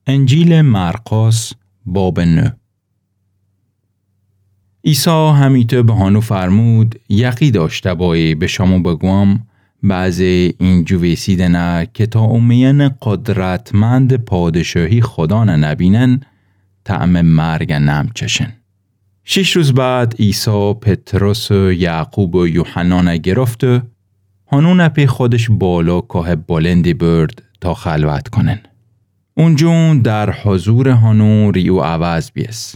انجیل مرقس باب 9. عیسی همیته به هانو فرمود یقی داشته بایی به شما بگوام بعضی این جویسیدنه که تا اومین قدرتمند پادشاهی خدا نبینن طعم مرگ نمچشن. 6 روز بعد عیسی پتروس و یعقوب و یوحنا گرفت و هانو پی خودش بالا کوه بلندی برد تا خلوت کنن. اونجون در حضور هانو ریو عوض بیس.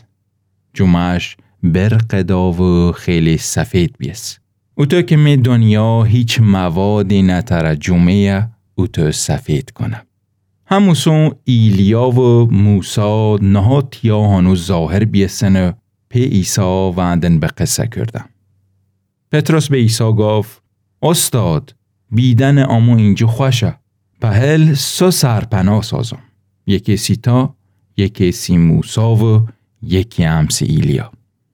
جمعش برقدا و خیلی سفید بیس. او تو که می دنیا هیچ موادی نتره جمعه او تو سفید کنه. هموسون ایلیا و موسی نهاتیا هانو ظاهر بیسن و پی عیسی وندن به قصه کردم. پتروس به عیسی گفت استاد بیدن آمو اینجا خوشه. پهل 3 سرپناه سازم. یکی سیتا، یکی سی موسی و یکی هم سی ایلیا.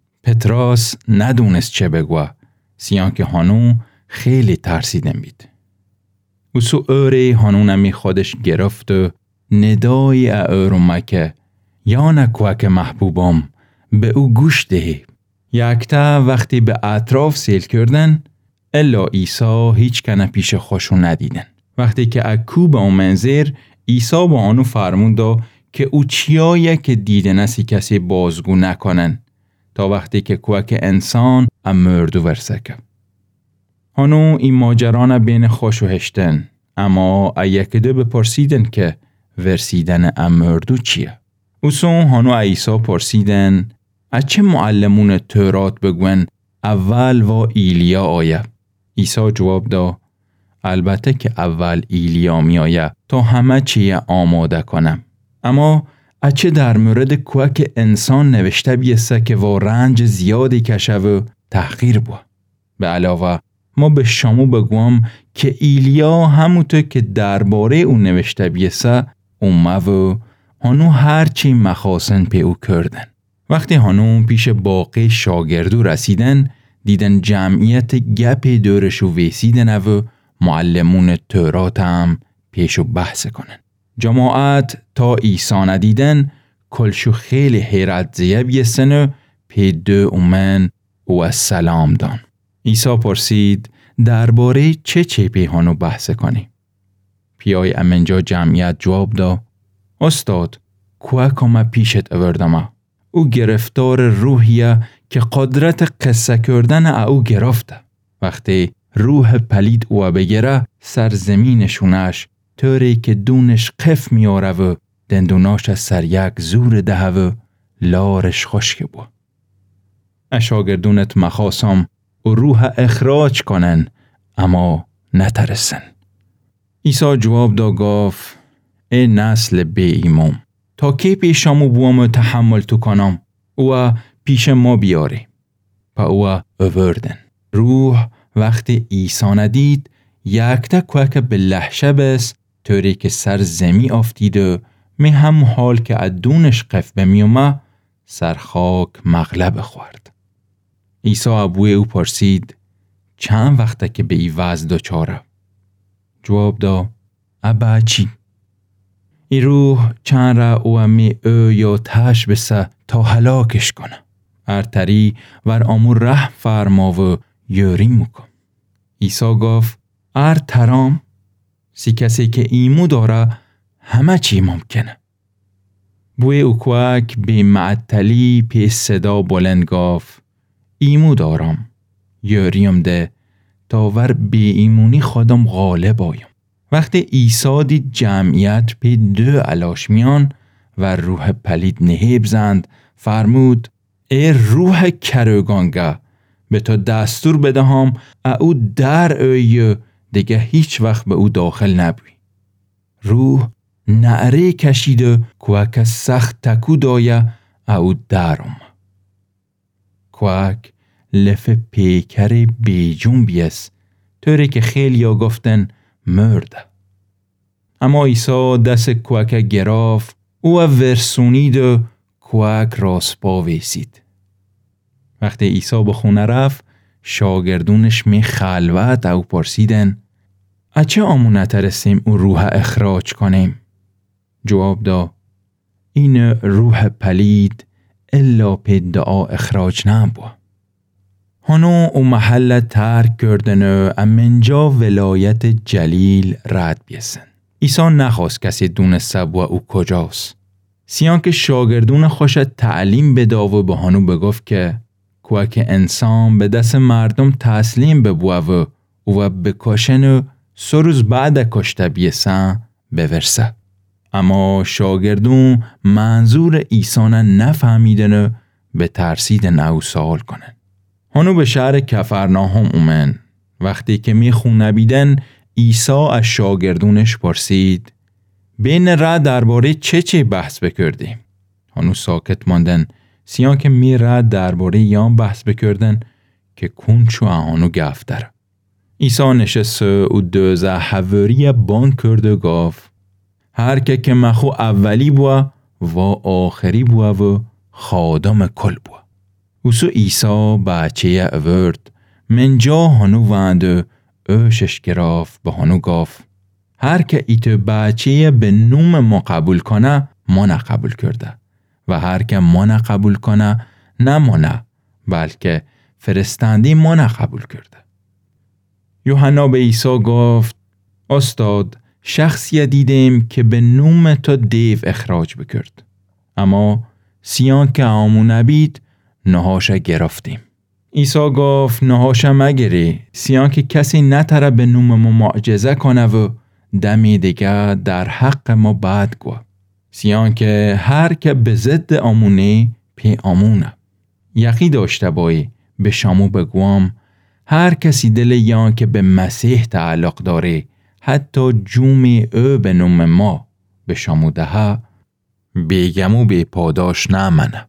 پتروس ندونست چه بگوه سیان که هانو خیلی ترسیدن بید. او سو اوری هانو نمی خودش گرفت و ندای اورمه که یا نکوه که محبوبم به او گوش دهی. یکتا وقتی به اطراف سیل کردن الا عیسی هیچ کنه پیش خوشو ندیدن. وقتی که اکو به اون منظر عیسی با آنو فرموند که او چیایه که دیده نسی کسی بازگو نکنن تا وقتی که کوک انسان امردو ورسکه. هانو این ماجران بین خوشو هشتن اما ایکده بپرسیدن که ورسیدن امردو چیه؟ اوسون هانو عیسی پرسیدن اچه معلمون تورات بگوین اول و ایلیا آیه؟ عیسی جواب دا البته که اول ایلیا می آیه تا همه چیه آماده کنم. اما اچه در مورد کوک انسان نوشته بیسته که و رنج زیادی کشه و تحقیر بو. به علاوه ما به شما بگوام که ایلیا همونطور که درباره او نوشته بیسته اومه و هانو هرچی مخاسن پی او کردن. وقتی هانو پیش باقی شاگردو رسیدن دیدن جمعیت گپ دورشو ویسیدن و معلمون تورات هم پیشو بحث کنن. جماعت تا عیسی ندیدن کلشو خیلی حیرت زیه بیستن و پی دو اومن و سلام دان. عیسی پرسید درباره چه پی هانو بحث کنی؟ پیای امنجا جمعیت جواب دا استاد کوکم پیشت اوردمه. او گرفتار روحیه که قدرت قصه کردن او گرفته. وقتی روح پلید او بگیره سرزمینشونش طوری که دونش قف میاره و دندوناش از سر یک زور ده و لارش خشک بو. شاگردونت مخواستم و روح اخراج کنن اما نترسن. عیسی جواب دا گفت ای نسل بی ایمان تا کی پیشمو بوام تحمل تو کنم و پیش ما بیاری. پا او اووردن. روح وقتی عیسی ندید یکتا کوک به لحشه بس طوری که سر زمی افتید و می هم حال که ادونش قف بمیومه سر خاک مغلب خورد. عیسی ابوی او پرسید چند وقته که به ای وضع دچاره؟ جواب دا ابا چی؟ ای روح چند را او امی او یا تش بسه تا هلاکش کنه. ارتری ور امور رحم فرما و یوری مکن. عیسی گفت ارترام سی کسی که ایمو داره همه چی ممکنه. بوی او کوک بی معطلی پی صدا بلند گفت ایمو دارم یوریم ده تا ور بی ایمونی خودم غالب آیم. وقتی عیسی دید جمعیت پی 2 علاش میان و روح پلید نهیب زند فرمود ای روح کروگانگه به تو دستور بدهم او در اوی دیگه هیچ وقت به او داخل نبوی. روح نعره کشید و کوک سخت تکو دایه او درم. کوک لف پیکر بیجون بیست طوری که خیلی ها گفتن مرده. اما عیسی دست کوک گرفت او ورسونید و کوک راسپا ویسید. وقتی عیسی به خونه رفت شاگردونش می خلوت او پرسیدن اچه آمون نترسیم او روح اخراج کنیم؟ جواب دا این روح پلید الا پی دعا اخراج نبو. هنو او محل ترک کردن و امنجا ولایت جلیل رد بیسن. عیسی نخواست کسی دونسته و او کجاست. سیان که شاگردون خوش تعلیم بدا و به هنو بگفت که که انسان به دست مردم تسلیم ببوه و بکشن و 3 روز بعد کشته بیسن بورسه. اما شاگردون منظور عیسی نفهمیدن و به ترسیدن او سوال کنن. هنو به شهر کفرناهم اومن. وقتی که میخونه بیدن عیسی از شاگردونش پرسید بین را درباره چه بحث بکردیم؟ هنو ساکت ماندن. سیان که میره درباره یان بحث بکردن که کنچو هنو گفتره. عیسی نشست و 12 حواری بان کرد و گفت هر که مخو اولی بوا و آخری بوا و خادم کل بوا. اوسو عیسی بچه اورد من جا هنو وند اوشش گرفت به هنو گفت هر که ایت بچه به نوم ما قبول کنه ما نقبول کرده و هر که ما نقبول کنه نه ما نه بلکه فرستندی ما نقبول کرده. یوحنا به عیسی گفت استاد شخصی دیدیم که به نوم تو دیو اخراج بکرد اما سیان که آمون نبید نهاشه گرفتیم. عیسی گفت نهاشه مگری سیان که کسی نتره به نوم ما معجزه کنه و دمی دیگه در حق ما بد گو. سیان که هر که به ضد آمونه پی آمونه. یقی داشته بایی به شامو بگوام هر کسی دل یان که به مسیح تعلق داره حتی جوم او به نوم ما به شامو دهه بیگمو بی پاداش نمنه.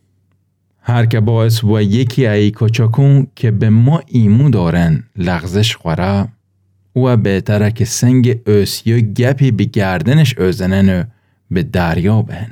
هر که باعث و یکی ای کچکون که به ما ایمو دارن لغزش خوره او بهتره که سنگ اوسیو گپی به گردنش اوزنن و به دریا بهن.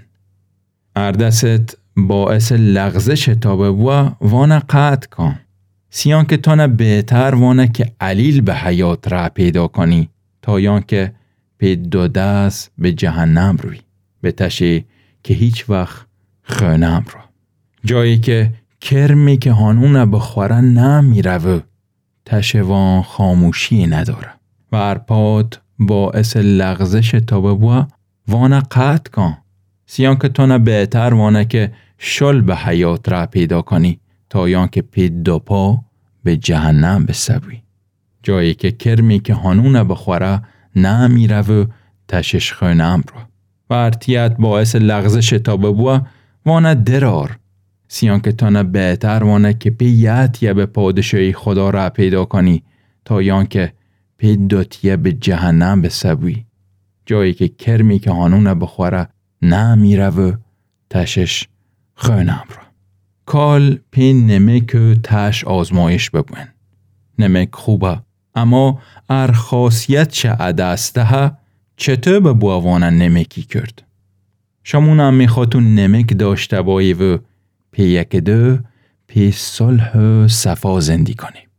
اردست باعث لغزش تابه و وانه قطع کن. سیان که تانه بهتر وانه که علیل به حیات را پیدا کنی تا یان که پی 2 دست به جهنم روی به تشی که هیچ وقت خونم رو. جایی که کرمی که هانونه بخورن نمیره و تشوان خاموشی نداره و ارپاد باعث لغزش تابه و وانه قطع کن. سیان که تانه بهتر وانه که شل به حیات را پیدا کنی تا یان که پی 2 پا به جهنم بسوی. جایی که کرمی که هانونه بخوره نمیره و تشش خونم رو و ارتیت باعث لغزش تابه و وانه درار. سیان که تانه بهتر وانه که پی یه به پادشاهی خدا را پیدا کنی تا یان که پی 2 به جهنم بسوی. جایی که کرمی که هانونه بخوره نمیره و تشش خونم رو. کال پی نمک و تش آزمایش ببین. نمک خوبه اما ار خاصیت چه عدسته ها چطور به بووانه نمکی کرد؟ شمون هم میخواتون نمک داشته بایی و پی 1 2 پی صلح و صفا زندی کنی.